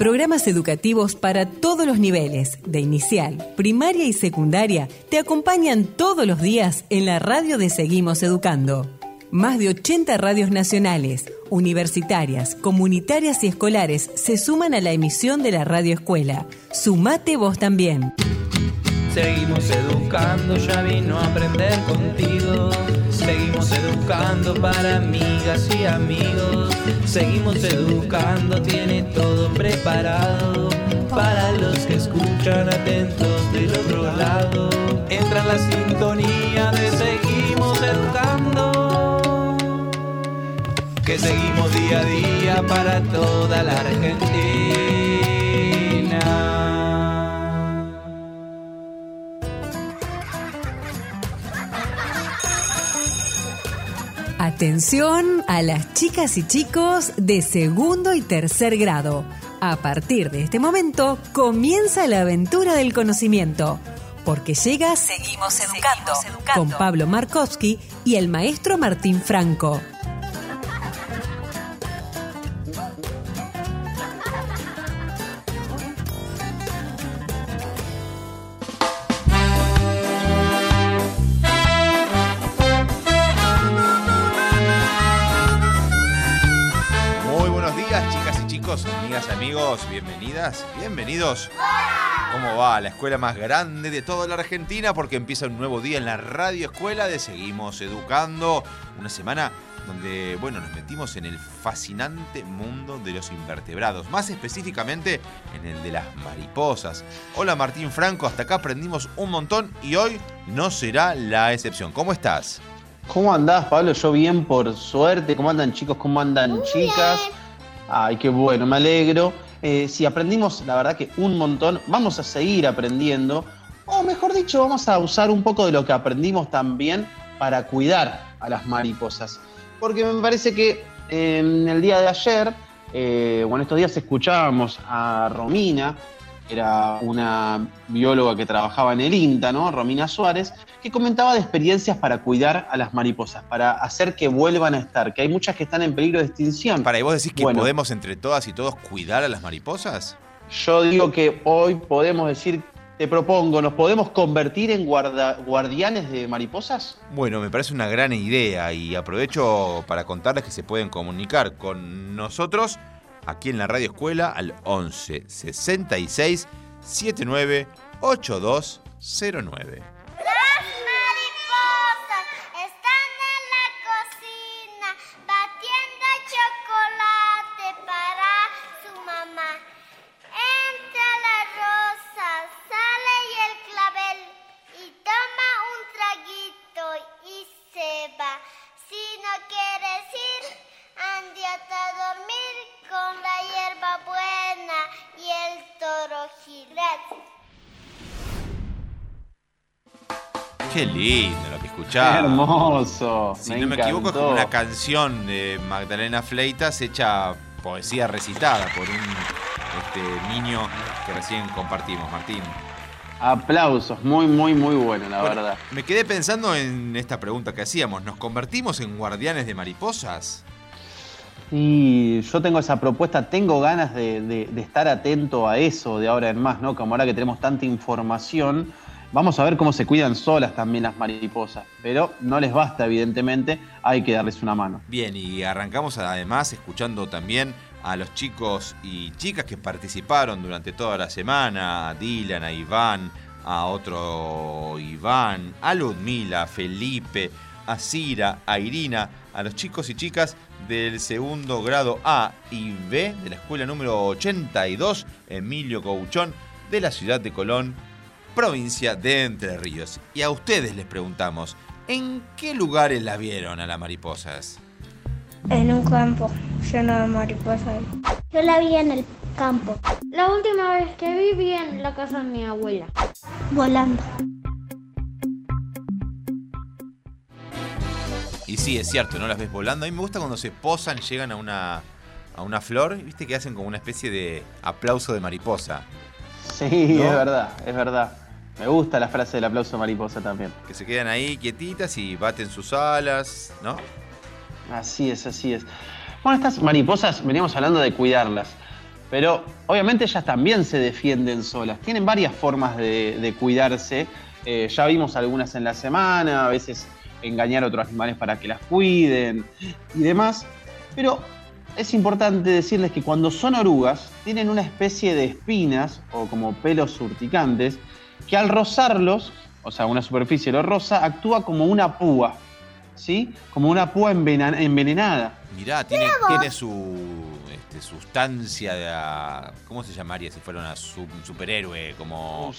Programas educativos para todos los niveles, de inicial, primaria y secundaria, te acompañan todos los días en la radio de Seguimos Educando. Más de 80 radios nacionales, universitarias, comunitarias y escolares se suman a la emisión de la Radio Escuela. Sumate vos también. Seguimos educando, ya vino a aprender contigo. Seguimos educando para amigas y amigos. Seguimos educando, tiene todo preparado para los que escuchan atentos del otro lado. Entra en la sintonía de Seguimos Educando, que seguimos día a día para toda la Argentina. Atención a las chicas y chicos de segundo y tercer grado. A partir de este momento comienza la aventura del conocimiento, porque llega Seguimos Educando con Pablo Markowski y el maestro Martín Franco. Amigas, amigos, bienvenidas, bienvenidos. ¿Cómo va? La escuela más grande de toda la Argentina, porque empieza un nuevo día en la Radio Escuela de Seguimos Educando. Una semana donde, nos metimos en el fascinante mundo de los invertebrados, más específicamente en el de las mariposas. Hola Martín Franco, hasta acá aprendimos un montón y hoy no será la excepción. ¿Cómo estás? ¿Cómo andás, Pablo? Yo bien, por suerte. ¿Cómo andan chicos? ¿Cómo andan chicas? Ay, qué bueno, me alegro. Si aprendimos, la verdad que un montón, vamos a seguir aprendiendo, o mejor dicho, vamos a usar un poco de lo que aprendimos también para cuidar a las mariposas. Porque me parece que en el día de ayer, estos días escuchábamos a Romina, era una bióloga que trabajaba en el INTA, ¿no? Romina Suárez, que comentaba de experiencias para cuidar a las mariposas, para hacer que vuelvan a estar, que hay muchas que están en peligro de extinción. ¿Y vos decís que podemos entre todas y todos cuidar a las mariposas? Yo digo que hoy podemos decir, te propongo, ¿nos podemos convertir en guardianes de mariposas? Bueno, me parece una gran idea y aprovecho para contarles que se pueden comunicar con nosotros aquí en la Radio Escuela al 11 66 79 8209. Qué lindo lo que escuchaba. Qué hermoso. Si no me equivoco, es como una canción de Magdalena Fleitas hecha poesía recitada por un niño que recién compartimos, Martín. Aplausos, muy, muy, muy bueno, la verdad. Me quedé pensando en esta pregunta que hacíamos. ¿Nos convertimos en guardianes de mariposas? Y yo tengo esa propuesta, tengo ganas de estar atento a eso de ahora en más, ¿no? Como ahora que tenemos tanta información, vamos a ver cómo se cuidan solas también las mariposas. Pero no les basta, evidentemente, hay que darles una mano. Bien, y arrancamos además escuchando también a los chicos y chicas que participaron durante toda la semana, a Dylan, a Iván, a otro Iván, a Ludmila, a Felipe, a Cira, a Irina, a los chicos y chicas del segundo grado A y B de la escuela número 82, Emilio Couchón, de la ciudad de Colón, provincia de Entre Ríos. Y a ustedes les preguntamos, ¿en qué lugares la vieron a las mariposas? En un campo lleno de mariposas. Yo la vi en el campo. La última vez que vi en la casa de mi abuela. Volando. Y sí, es cierto, no las ves volando. A mí me gusta cuando se posan, llegan a una flor, viste que hacen como una especie de aplauso de mariposa. Sí, ¿no? es verdad. Me gusta la frase del aplauso de mariposa también. Que se quedan ahí quietitas y baten sus alas, ¿no? Así es, así es. Bueno, estas mariposas, veníamos hablando de cuidarlas. Pero obviamente ellas también se defienden solas. Tienen varias formas de cuidarse. Ya vimos algunas en la semana, a veces engañar a otros animales para que las cuiden y demás. Pero es importante decirles que cuando son orugas tienen una especie de espinas o como pelos urticantes que al rozarlos, o sea, una superficie lo roza, actúa como una púa, ¿sí? Como una púa envenenada. Mirá, tiene su sustancia de... ¿Cómo se llamaría si fuera un superhéroe? Como...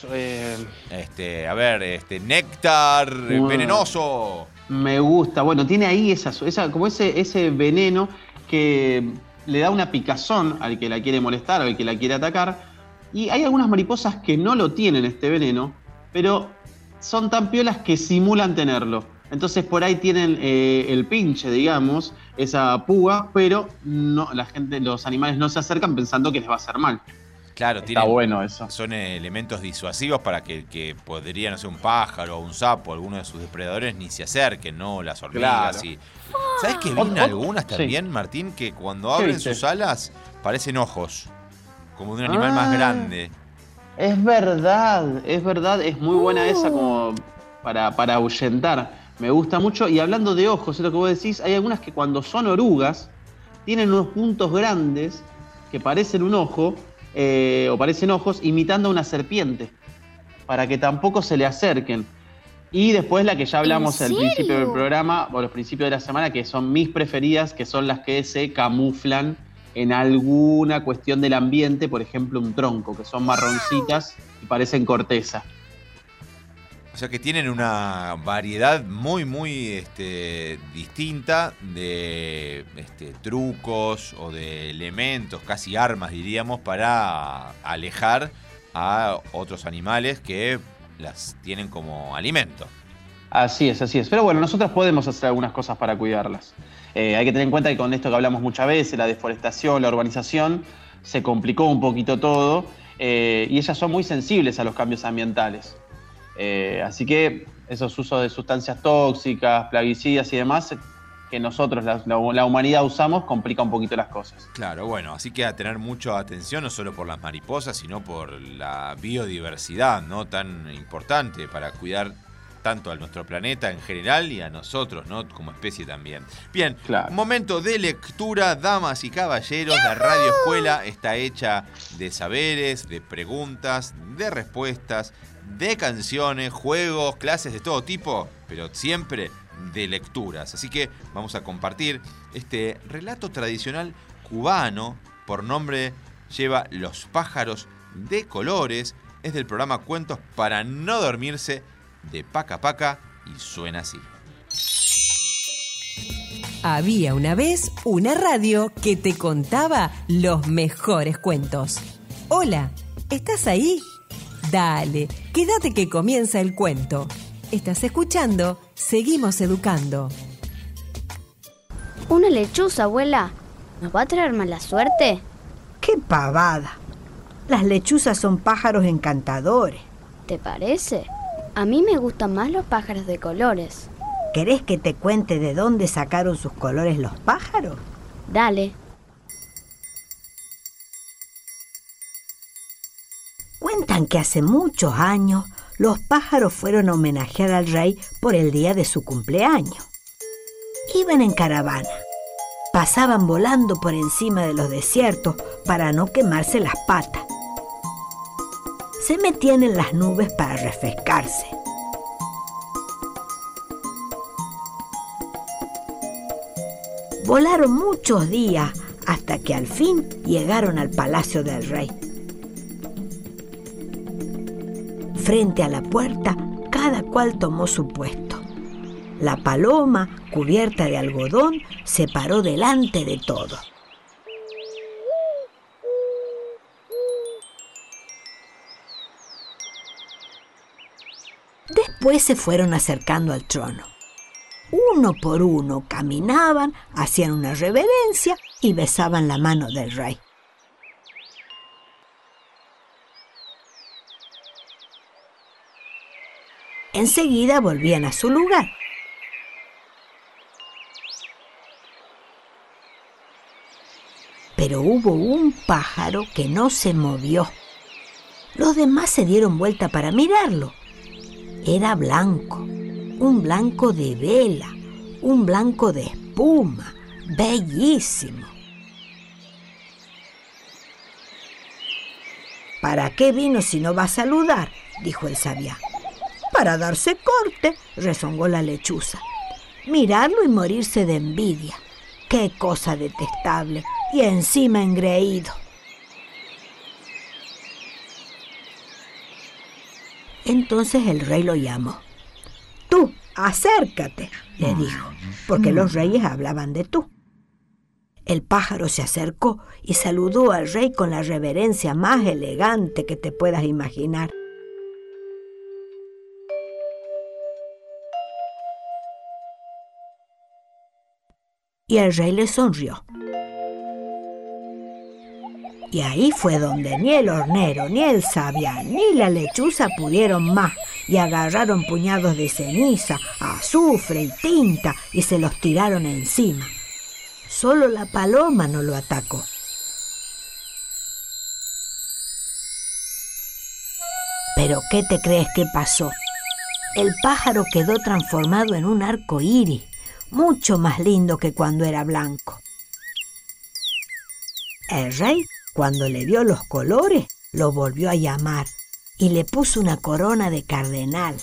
néctar venenoso. Me gusta. Bueno, tiene ahí como ese veneno que le da una picazón al que la quiere molestar, al que la quiere atacar. Y hay algunas mariposas que no lo tienen, este veneno, pero son tan piolas que simulan tenerlo. Entonces por ahí tienen el pinche, digamos, esa púa, pero no, los animales no se acercan pensando que les va a hacer mal. Claro, está bueno eso. Son elementos disuasivos para que podrían ser un pájaro o un sapo, alguno de sus depredadores, ni se acerquen, ¿no? Las hormigas. Claro. ¿Sabes que vi algunas también, sí, Martín, que cuando abren sus alas parecen ojos, como de un animal más grande? Es verdad, es muy buena esa como para ahuyentar. Me gusta mucho. Y hablando de ojos, es lo que vos decís, hay algunas que cuando son orugas tienen unos puntos grandes que parecen un ojo, o parecen ojos, imitando a una serpiente, para que tampoco se le acerquen. Y después la que ya hablamos al principio del programa, o los principios de la semana, que son mis preferidas, que son las que se camuflan en alguna cuestión del ambiente, por ejemplo un tronco, que son marroncitas y parecen corteza. O sea que tienen una variedad muy, muy distinta de trucos o de elementos, casi armas diríamos, para alejar a otros animales que las tienen como alimento. Así es. Pero bueno, nosotros podemos hacer algunas cosas para cuidarlas. Hay que tener en cuenta que con esto que hablamos muchas veces, la deforestación, la urbanización, se complicó un poquito todo, y ellas son muy sensibles a los cambios ambientales. Así que esos usos de sustancias tóxicas, plaguicidas y demás que nosotros, la humanidad, usamos, complica un poquito las cosas. Claro, bueno, así que a tener mucha atención no solo por las mariposas, sino por la biodiversidad, ¿no? Tan importante para cuidar tanto a nuestro planeta en general y a nosotros, ¿no? Como especie también. Bien, claro. Momento de lectura, damas y caballeros. La Radio Escuela está hecha de saberes, de preguntas, de respuestas, de canciones, juegos, clases de todo tipo, pero siempre de lecturas. Así que vamos a compartir este relato tradicional cubano, por nombre lleva Los pájaros de colores. Es del programa Cuentos para no dormirse de Paca Paca y suena así. Había una vez una radio que te contaba los mejores cuentos. Hola, ¿estás ahí? Dale, quédate que comienza el cuento. Estás escuchando Seguimos Educando. ¿Una lechuza, abuela? ¿Nos va a traer mala suerte? ¡Qué pavada! Las lechuzas son pájaros encantadores. ¿Te parece? A mí me gustan más los pájaros de colores. ¿Querés que te cuente de dónde sacaron sus colores los pájaros? Dale. Cuentan que hace muchos años los pájaros fueron a homenajear al rey por el día de su cumpleaños. Iban en caravana. Pasaban volando por encima de los desiertos para no quemarse las patas. Se metían en las nubes para refrescarse. Volaron muchos días hasta que al fin llegaron al palacio del rey. Frente a la puerta, cada cual tomó su puesto. La paloma, cubierta de algodón, se paró delante de todo. Después se fueron acercando al trono. Uno por uno caminaban, hacían una reverencia y besaban la mano del rey. Enseguida volvían a su lugar. Pero hubo un pájaro que no se movió. Los demás se dieron vuelta para mirarlo. Era blanco, un blanco de vela, un blanco de espuma, bellísimo. ¿Para qué vino si no va a saludar?, dijo el sabiá. Para darse corte, rezongó la lechuza. Mirarlo y morirse de envidia. ¡Qué cosa detestable! Y encima engreído. Entonces el rey lo llamó. Tú, acércate, le dijo, porque los reyes hablaban de tú. El pájaro se acercó y saludó al rey con la reverencia más elegante que te puedas imaginar. Y el rey le sonrió. Y ahí fue donde ni el hornero, ni el sabiá, ni la lechuza pudieron más, y agarraron puñados de ceniza, azufre y tinta, y se los tiraron encima. Solo la paloma no lo atacó. ¿Pero qué te crees que pasó? El pájaro quedó transformado en un arco iris, mucho más lindo que cuando era blanco. El rey, cuando le vio los colores, lo volvió a llamar y le puso una corona de cardenal.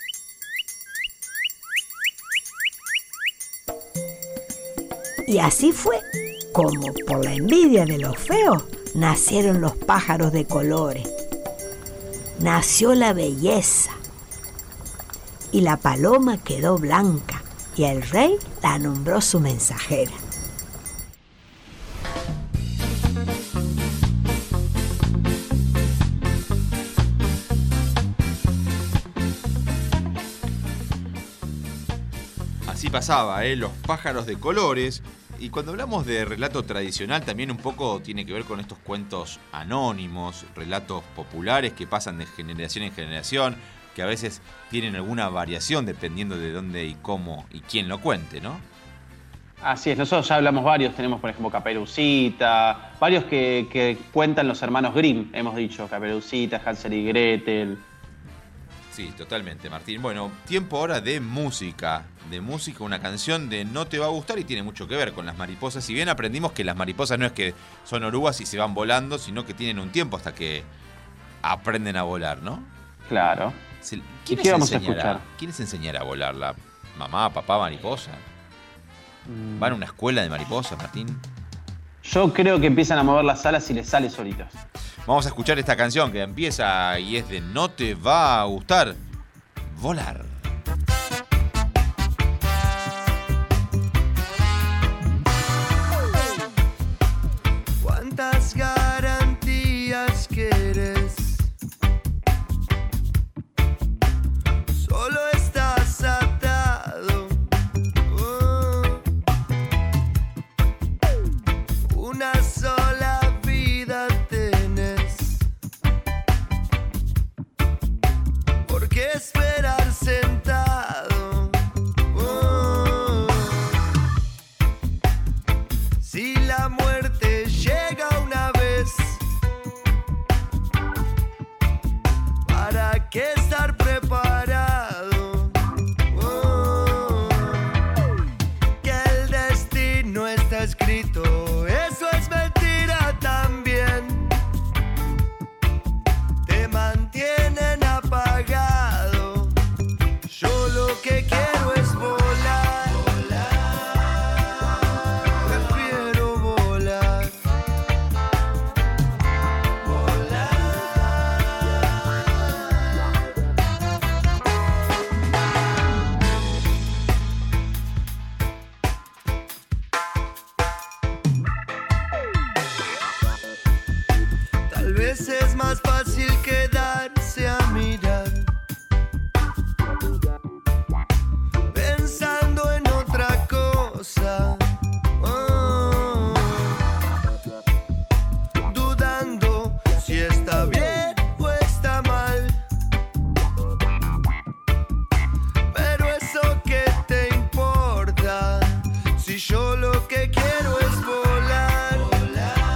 Y así fue como, por la envidia de los feos, nacieron los pájaros de colores. Nació la belleza. Y la paloma quedó blanca, y el rey la nombró su mensajera. Así pasaba, los pájaros de colores. Y cuando hablamos de relato tradicional, también un poco tiene que ver con estos cuentos anónimos, relatos populares que pasan de generación en generación, que a veces tienen alguna variación dependiendo de dónde y cómo y quién lo cuente, ¿no? Así es, nosotros ya hablamos varios, tenemos por ejemplo Caperucita, varios que cuentan los hermanos Grimm, hemos dicho, Caperucita, Hansel y Gretel. Sí, totalmente, Martín. Bueno, tiempo ahora de música, una canción de No te va a gustar y tiene mucho que ver con las mariposas. Si bien aprendimos que las mariposas no es que son orugas y se van volando, sino que tienen un tiempo hasta que aprenden a volar, ¿no? Claro. ¿Y qué vamos a escuchar? ¿Quién les enseñará a volar? ¿La mamá, papá, mariposa? ¿Van a una escuela de mariposas, Martín? Yo creo que empiezan a mover las alas y les sale solitos. Vamos a escuchar esta canción que empieza y es de No te va a gustar volar. ¿Cuántas garantías quieres? Solo estás atado. Una sola vida tenés. ¿Por qué esperar sentado? Si la muerte llega una vez, ¿para qué estar preparado? Que el destino está escrito, eso es mentira también. Te mantienen apagado. Yo lo que quiero es volar. Prefiero volar. Tal vez es más fácil quedarse a mirar, pensando en otra cosa, dudando si está bien o está mal. Pero eso que te importa, si yo lo que quiero es volar.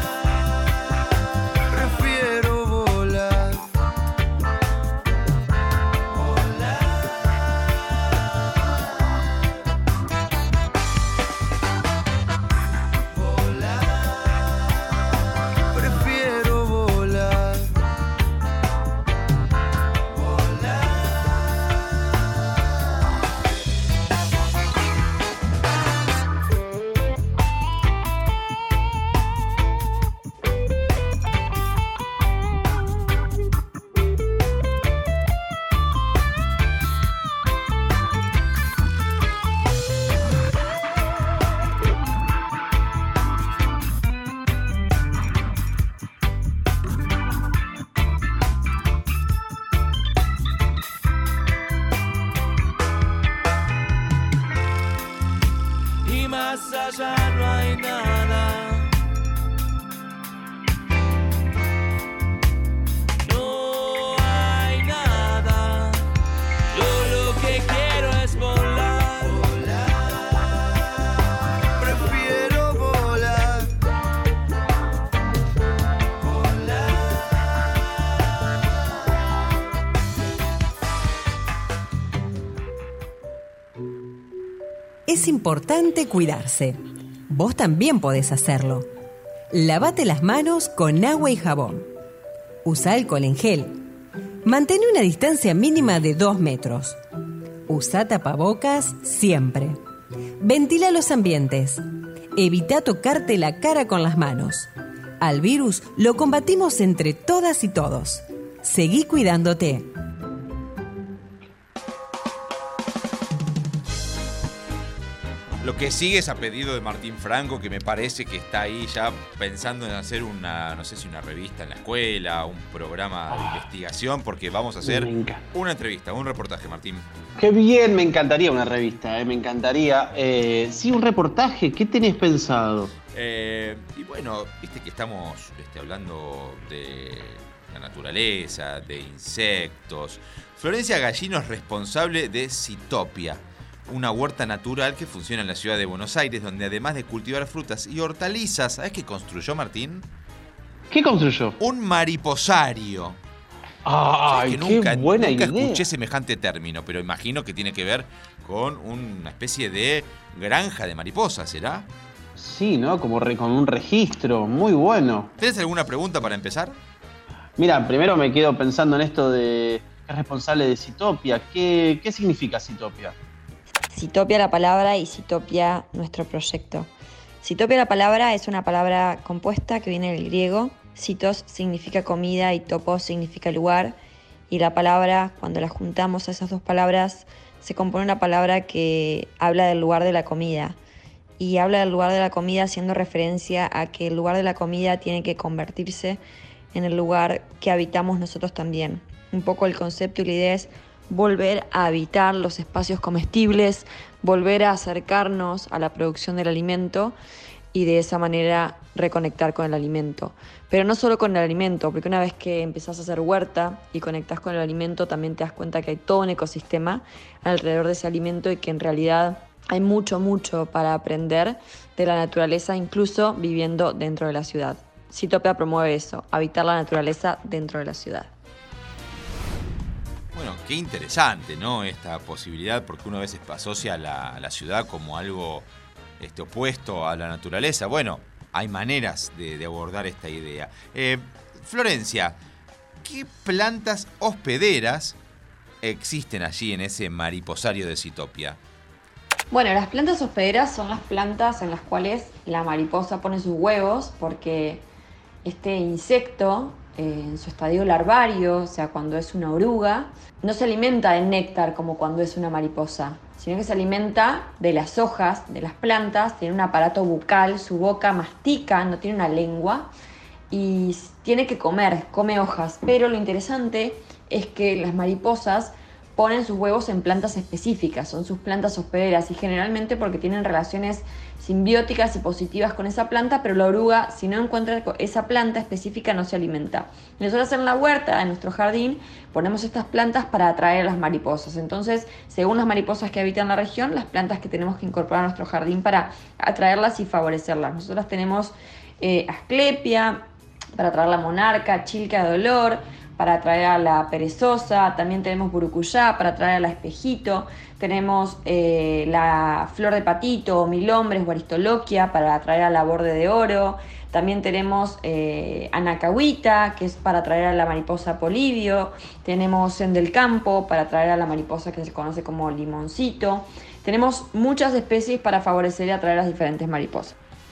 es importante cuidarse. Vos también podés hacerlo. Lavate las manos con agua y jabón. Usa alcohol en gel. Mantén una distancia mínima de 2 metros. Usa tapabocas siempre. Ventila los ambientes. Evita tocarte la cara con las manos. Al virus lo combatimos entre todas y todos. Seguí cuidándote. Lo que sigue es a pedido de Martín Franco, que me parece que está ahí ya pensando en hacer no sé si una revista en la escuela, un programa de investigación, porque vamos a hacer una entrevista, un reportaje, Martín. Qué bien, me encantaría una revista, me encantaría. Sí, un reportaje, ¿qué tenés pensado? Y bueno, viste que estamos hablando de la naturaleza, de insectos. Florencia Gallino es responsable de Citopia, una huerta natural que funciona en la ciudad de Buenos Aires, donde además de cultivar frutas y hortalizas, ¿sabes qué construyó, Martín? ¿Qué construyó? Un mariposario. ¡Ay, qué buena idea! Nunca escuché semejante término, pero imagino que tiene que ver con una especie de granja de mariposas, ¿será? Sí, ¿no? Como con un registro, muy bueno. ¿Tienes alguna pregunta para empezar? Mira, primero me quedo pensando en esto de que es responsable de Citopia. ¿Qué significa Citopia? Citopia la palabra y Citopia nuestro proyecto. Citopia la palabra es una palabra compuesta que viene del griego. Citos significa comida y topos significa lugar. Y la palabra, cuando la juntamos a esas dos palabras, se compone una palabra que habla del lugar de la comida. Y habla del lugar de la comida haciendo referencia a que el lugar de la comida tiene que convertirse en el lugar que habitamos nosotros también. Un poco el concepto y la idea es volver a habitar los espacios comestibles, volver a acercarnos a la producción del alimento y de esa manera reconectar con el alimento. Pero no solo con el alimento, porque una vez que empezás a hacer huerta y conectás con el alimento, también te das cuenta que hay todo un ecosistema alrededor de ese alimento y que en realidad hay mucho para aprender de la naturaleza, incluso viviendo dentro de la ciudad. Citopia promueve eso, habitar la naturaleza dentro de la ciudad. Bueno, qué interesante, ¿no? Esta posibilidad, porque uno a veces asocia a la ciudad como algo opuesto a la naturaleza. Bueno, hay maneras de abordar esta idea. Florencia, ¿qué plantas hospederas existen allí en ese mariposario de Citopia? Bueno, las plantas hospederas son las plantas en las cuales la mariposa pone sus huevos, porque este insecto, en su estadio larvario, o sea, cuando es una oruga, no se alimenta de néctar como cuando es una mariposa, sino que se alimenta de las hojas, de las plantas, tiene un aparato bucal, su boca mastica, no tiene una lengua, y tiene que come hojas. Pero lo interesante es que las mariposas ponen sus huevos en plantas específicas, son sus plantas hospederas, y generalmente porque tienen relaciones simbióticas y positivas con esa planta, pero la oruga, si no encuentra esa planta específica, no se alimenta. Nosotros en la huerta, en nuestro jardín, ponemos estas plantas para atraer a las mariposas. Entonces, según las mariposas que habitan la región, las plantas que tenemos que incorporar a nuestro jardín para atraerlas y favorecerlas. Nosotros tenemos asclepia para atraer la monarca, chilca de olor para atraer a la perezosa, también tenemos burucuyá para atraer a la espejito, tenemos la flor de patito, milombres o aristoloquia para atraer a la borde de oro, también tenemos anacahuita, que es para atraer a la mariposa polibio, tenemos en del campo para atraer a la mariposa que se conoce como limoncito, tenemos muchas especies para favorecer y atraer a las diferentes mariposas.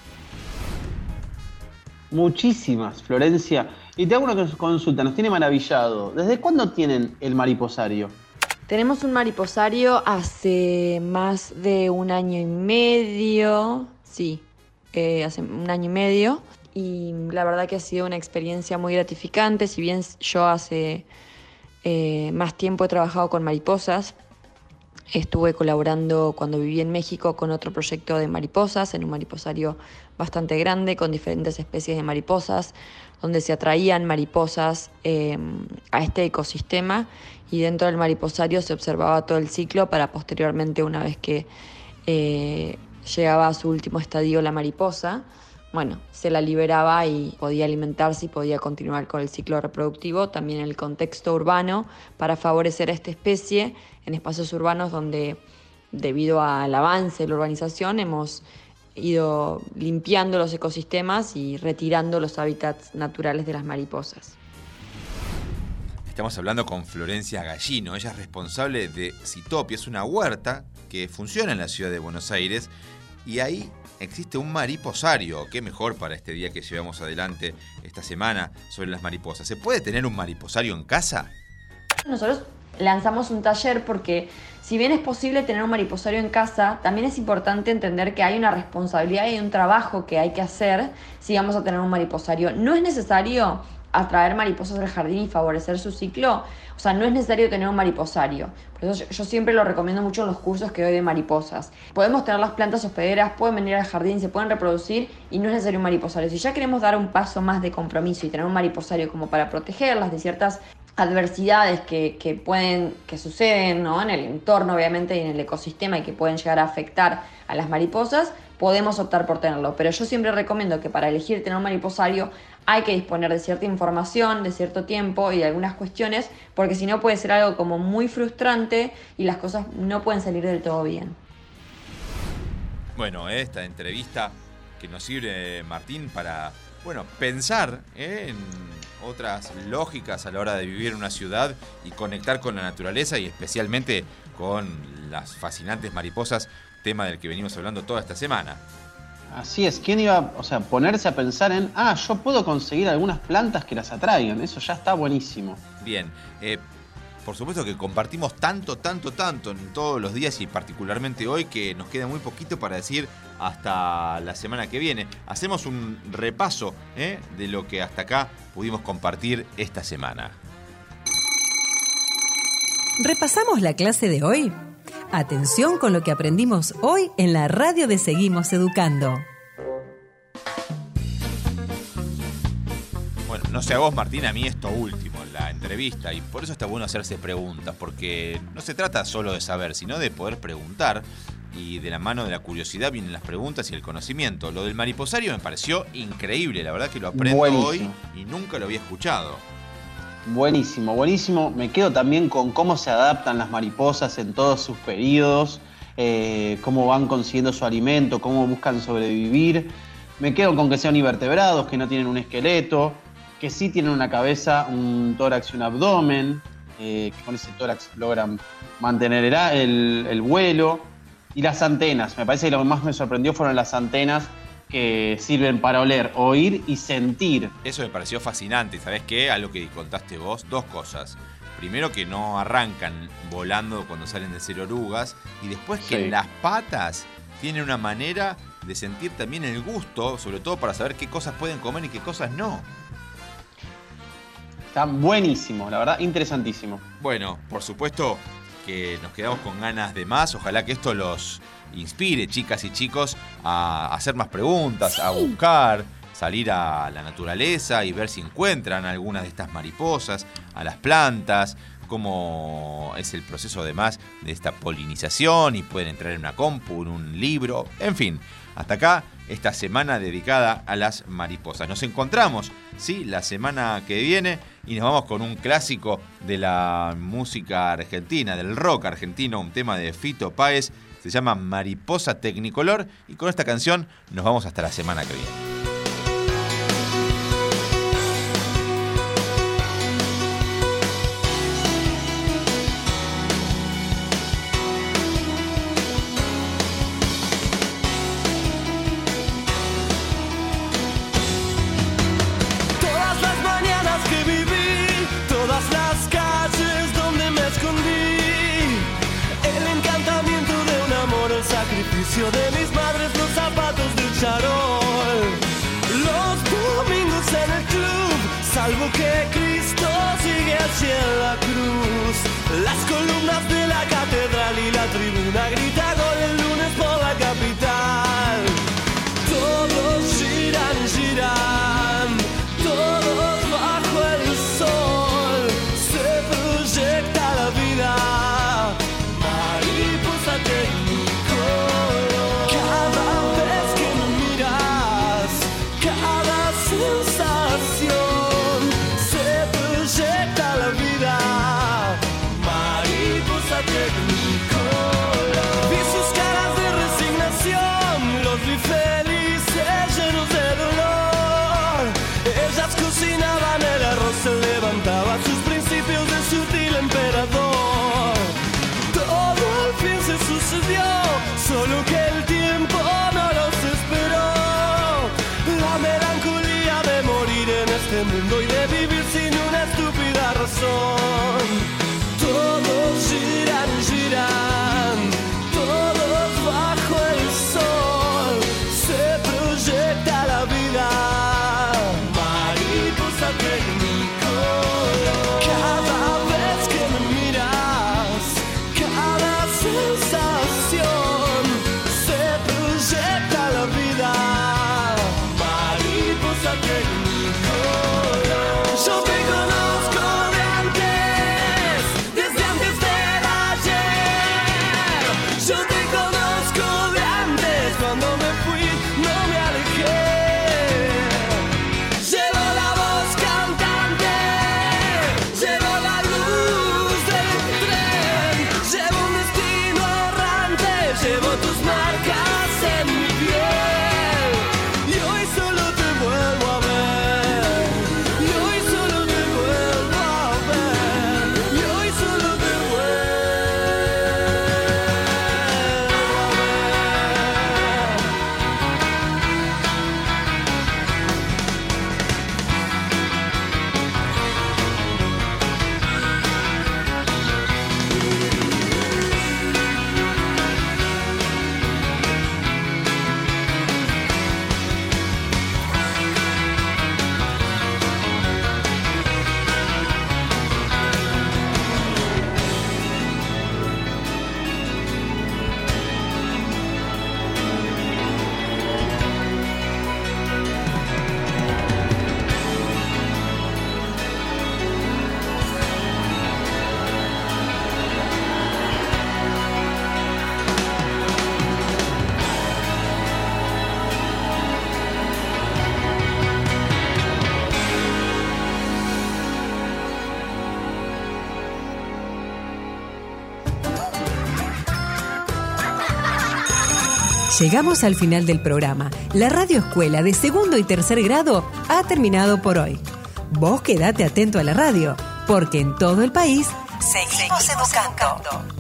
Muchísimas, Florencia. Y te hago una consulta, nos tiene maravillado. ¿Desde cuándo tienen el mariposario? Tenemos un mariposario hace más de 1 año y medio, sí, hace 1 año y medio. Y la verdad que ha sido una experiencia muy gratificante, si bien yo hace más tiempo he trabajado con mariposas. Estuve colaborando cuando viví en México con otro proyecto de mariposas, en un mariposario bastante grande, con diferentes especies de mariposas, donde se atraían mariposas a este ecosistema, y dentro del mariposario se observaba todo el ciclo para posteriormente, una vez que llegaba a su último estadio la mariposa, bueno, se la liberaba y podía alimentarse y podía continuar con el ciclo reproductivo, también en el contexto urbano, para favorecer a esta especie en espacios urbanos donde debido al avance de la urbanización, hemos ido limpiando los ecosistemas y retirando los hábitats naturales de las mariposas. Estamos hablando con Florencia Gallino. Ella es responsable de Citopia. Es una huerta que funciona en la ciudad de Buenos Aires y ahí existe un mariposario. Qué mejor para este día que llevamos adelante esta semana sobre las mariposas. ¿Se puede tener un mariposario en casa? Nosotros lanzamos un taller porque si bien es posible tener un mariposario en casa, también es importante entender que hay una responsabilidad y un trabajo que hay que hacer si vamos a tener un mariposario. No es necesario atraer mariposas al jardín y favorecer su ciclo, o sea, no es necesario tener un mariposario. Por eso yo siempre lo recomiendo mucho en los cursos que doy de mariposas. Podemos tener las plantas hospederas, pueden venir al jardín, se pueden reproducir y no es necesario un mariposario. Si ya queremos dar un paso más de compromiso y tener un mariposario como para protegerlas de ciertas adversidades que suceden, ¿no?, en el entorno obviamente y en el ecosistema y que pueden llegar a afectar a las mariposas, podemos optar por tenerlo. Pero yo siempre recomiendo que para elegir tener un mariposario hay que disponer de cierta información, de cierto tiempo y de algunas cuestiones, porque si no puede ser algo como muy frustrante y las cosas no pueden salir del todo bien. Bueno, esta entrevista que nos sirve, Martín, para pensar en otras lógicas a la hora de vivir en una ciudad y conectar con la naturaleza y especialmente con las fascinantes mariposas, tema del que venimos hablando toda esta semana. Así es, ¿quién iba a ponerse a pensar en, yo puedo conseguir algunas plantas que las atraigan? Eso ya está buenísimo. Bien, por supuesto que compartimos tanto en todos los días y particularmente hoy que nos queda muy poquito para decir hasta la semana que viene. Hacemos un repaso de lo que hasta acá pudimos compartir esta semana. ¿Repasamos la clase de hoy? Atención con lo que aprendimos hoy en la radio de Seguimos Educando. Bueno, no sé a vos, Martín, a mí esto último, la entrevista, y por eso está bueno hacerse preguntas, porque no se trata solo de saber, sino de poder preguntar, y de la mano de la curiosidad vienen las preguntas y el conocimiento. Lo del mariposario me pareció increíble, la verdad que lo aprendo hoy y nunca lo había escuchado. Buenísimo, buenísimo. Me quedo también con cómo se adaptan las mariposas en todos sus periodos, cómo van consiguiendo su alimento, cómo buscan sobrevivir. Me quedo con que sean invertebrados, que no tienen un esqueleto, que sí tienen una cabeza, un tórax y un abdomen, que con ese tórax logran mantener el vuelo. Y las antenas, me parece que lo que más me sorprendió fueron las antenas que sirven para oler, oír y sentir. Eso me pareció fascinante. ¿Sabés qué? Algo que contaste vos, dos cosas. Primero, que no arrancan volando cuando salen de ser orugas. Y después que las patas tienen una manera de sentir también el gusto, sobre todo para saber qué cosas pueden comer y qué cosas no. Está buenísimo, la verdad, interesantísimo. Bueno, por supuesto que nos quedamos con ganas de más. Ojalá que esto los inspire, chicas y chicos, a hacer más preguntas, a buscar, salir a la naturaleza y ver si encuentran algunas de estas mariposas, a las plantas, cómo es el proceso además de esta polinización y pueden entrar en una compu, en un libro, en fin. Hasta acá esta semana dedicada a las mariposas. Nos encontramos, sí, la semana que viene y nos vamos con un clásico de la música argentina, del rock argentino, un tema de Fito Páez. Se llama Mariposa Tecnicolor y con esta canción nos vamos hasta la semana que viene. Todas las mañanas que viví, todas las calles donde me escondí, el encantamiento de un amor, el sacrificio de mis madres, los zapatos del charol, los domingos en el club, salvo que Cristo sigue allí en la cruz, las columnas de la catedral y la tribuna grita gol el lunes por la capital. Todos giran, giran, todos bajo el sol, se proyecta la vida. Mariposa Tecnicolor. Cada vez que me miras, cada sensación, se proyecta la vida. Mariposa Tecnicolor. este mundo y de vivir sin una estúpida razón. Todos giran, giran, todos bajo el sol. Se proyecta la vida, mariposa tecnicolor. Cada vez que me miras, cada sensación, se proyecta la vida, mariposa tecnicolor. Yo te conozco de antes, desde antes del ayer. Yo te conozco de antes, cuando me fui no me alejé. Llevo la voz cantante, llevo la luz del tren, llevo un destino errante, llevo tus marcas en mi piel. Y hoy solo te vuelvo a ver, y hoy solo te vuelvo a ver, y hoy solo te vuelvo a ver. Llegamos al final del programa. La Radio Escuela de segundo y tercer grado ha terminado por hoy. Vos quedate atento a la radio, porque en todo el país seguimos educando.